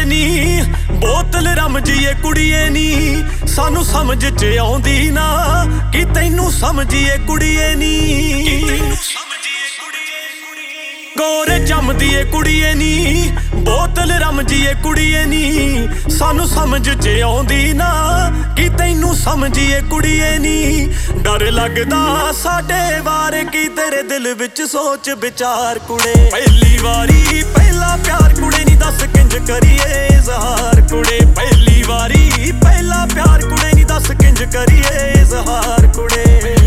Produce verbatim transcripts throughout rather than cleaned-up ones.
ਕੁੜੀਏ ਨੀ, ਬੋਤਲ ਰਮਜੀਏ ਕੁੜੀਏ ਨੀ, ਸਾਨੂੰ ਸਮਝ ਚ ਆਉਂਦੀ ਨਾ ਕਿ ਤੈਨੂੰ ਸਮਝੀਏ ਕੁੜੀਏ ਨੀ। ਗੋਰੇ ਜੰਮਦੀਏ ਕੁੜੀਏ ਨੀ, ਬੋਤਲ ਰਮਜੀਏ ਕੁੜੀਏ ਨੀ, ਸਾਨੂੰ ਸਮਝ ਚ ਆਉਂਦੀ ਨਾ ਕਿ ਤੈਨੂੰ ਸਮਝੀਏ ਕੁੜੀਏ ਨੀ। ਡਰ ਲੱਗਦਾ ਸਾਡੇ ਬਾਰੇ ਕੀ ਤੇਰੇ ਦਿਲ ਵਿੱਚ ਸੋਚ ਵਿਚਾਰ ਕੁੜੇ। ਪਹਿਲੀ ਵਾਰੀ ਪਹਿਲਾ ਪਿਆਰ ਕੁੜੇ ਨੀ, ਦੱਸ ਕਿੰਜ ਕਰੀਏ ਇਜ਼ਹਾਰ ਕੁੜੇ। ਪਹਿਲੀ ਵਾਰੀ ਪਹਿਲਾ ਪਿਆਰ ਕੁੜੇ ਨੀ, ਦੱਸ ਕਿੰਜ ਕਰੀਏ ਇਜ਼ਹਾਰ ਕੁੜੇ।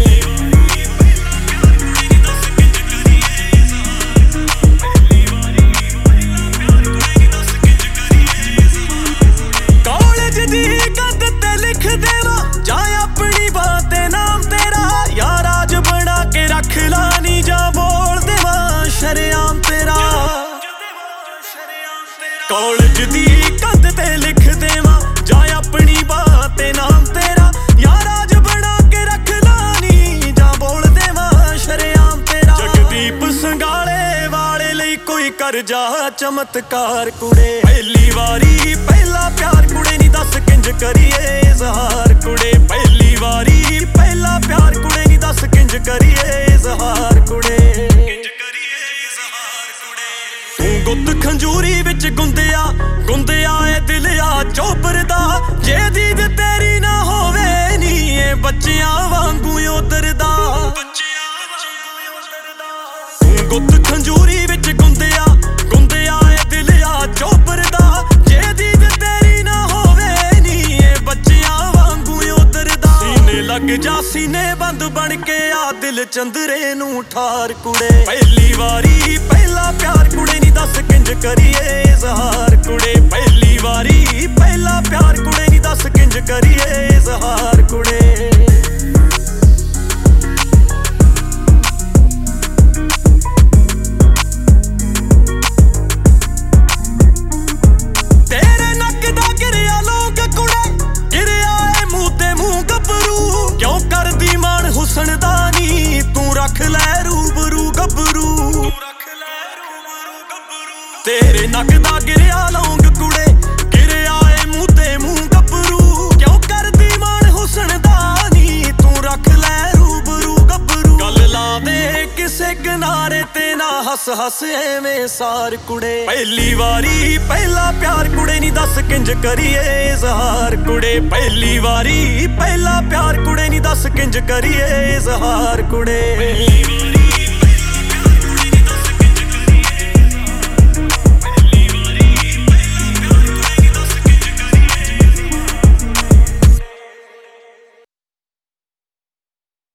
ਕਾਲਜ ਦੀ ਕੰਧ ਤੇ ਲਿਖ ਦੇਵਾਂ ਜਾਂ ਆਪਣੀ ਬਾਤ ਤੇ ਨਾਮ ਤੇਰਾ, ਯਾਰ ਰਾਜ ਬਣਾ ਕੇ ਰੱਖ ਲਾਨੀ ਜਾਂ ਬੋਲ ਦੇਵਾਂ ਸ਼ਰੇਆਮ ਤੇਰਾ। ਜਗਦੀਪ ਸੰਘਾਲੇ ਵਾਲੇ ਲਈ ਕੋਈ ਕਰ ਜਾ ਚਮਤਕਾਰ ਕੁੜੇ। ਪਹਿਲੀ ਵਾਰੀ ਪਹਿਲਾ ਪਿਆਰ ਕੁੜੇ ਨੀ, ਦੱਸ ਕਿੰਜ ਕਰੀਏ ਇਜ਼ਹਾਰ ਕੁੜੇ। ਪਹਿਲੀ ਵਾਰੀ ਪਹਿਲਾ ਪਿਆਰ ਕੁੜੇ ਨੀ, ਦੱਸ ਕਿੰਜ ਕਰੀਏ ਇਜ਼ਹਾਰ ਕੁੜੇ। ਗੁੱਤ ਖੰਜੂਰੀ ਵਿੱਚ ਗੁੰਦਿਆ ਗੁੰਦਿਆ ਏ ਦਿਲ ਆ ਚੋਬਰ ਦਾ, ਜੇ ਦੀਦ ਤੇਰੀ ਨਾ ਹੋਵੇ ਨੀ ਏ ਬੱਚਿਆਂ ਵਾਂਗੂ ਉਤਰਦਾ। ਗੁੱਤ ਖੰਜੂਰੀ ਵਿੱਚ ਗੁੰਦਿਆ ਗੁੰਦਿਆ ਏ ਦਿਲ ਆ ਚੋਬਰ ਦਾ, ਜੇ ਦੀਦ ਤੇਰੀ ਨਾ ਹੋਵੇ ਨੀ ਏ ਬੱਚਿਆਂ ਵਾਂਗੂ ਉਤਰਦਾ। ਸੀਨੇ ਲੱਗ ਜਾ ਸੀਨੇ ਬੰਦ ਬਣ ਕੇ ਆ ਦਿਲ ਚੰਦਰੇ ਨੂੰ ਠਾਰ ਕੁੜੇ। ਪਹਿਲੀ ਵਾਰੀ ਪਹਿਲਾ ਪਿਆਰ ਕੁੜੇ ਨੀ, ਦੱਸ ਕਿੰਜ ਕਰੀਏ ਇਜ਼ਹਾਰ ਕੁੜੇ। ਪਹਿਲੀ ਵਾਰੀ ਪਹਿਲਾ ਪਿਆਰ ਕੁੜੇ ਨੀ, ਦੱਸ ਕਿੰਜ ਕਰੀਏ ਇਜ਼ਹਾਰ ਕੁੜੇ। ਤੇਰੇ ਨੱਕ ਦਾ ਗਿਰਿਆ ਲੌਂਗ ਕੁੜੇ, ਗਿਰਿਆ ਏ ਮੂੰਹ ਤੇ ਮੂੰਹ ਗੱਭਰੂ, ਕਿਉਂ ਕਰਦੀ ਮਾਣ ਹੁਸਨ ਦਾ ਨੀ, ਤੂੰ ਰੱਖ ਲੈ ਰੂਬਰੂ ਗੱਭਰੂ। ਤੇਰੇ ਨੱਕ ਦਾ ਗਿਰਿਆ ਲੌਂਗ ਕੁੜੇ, ਗਿਰਿਆ ਏ ਮੂੰਹ ਤੇ ਮੂੰਹ ਗੱਭਰੂ, ਕਿਉਂ ਕਰਦੀ ਮਾਣ ਹੁਸਨ ਦਾ ਨੀ, ਤੂੰ ਰੱਖ ਲੈ ਰੂਬਰੂ ਗੱਭਰੂ। ਗੱਲ ਲਾ ਦੇ ਕਿਸੇ ਕਿਨਾਰੇ ਤੇ ਨਾ ਹੱਸ ਹੱਸ ਐਵੇਂ ਸਾਰ ਕੁੜੇ। ਪਹਿਲੀ ਵਾਰੀ ਪਹਿਲਾ ਪਿਆਰ ਕੁੜੇ ਨੀ, ਦੱਸ ਕਿੰਜ ਕਰੀਏ ਇਜ਼ਹਾਰ ਕੁੜੇ। ਪਹਿਲੀ ਵਾਰੀ ਪਹਿਲਾ ਪਿਆਰ ਕੁੜੇ ਨੀ, ਦੱਸ ਕਿੰਜ ਕਰੀਏ ਇਜ਼ਹਾਰ ਕੁੜੇ।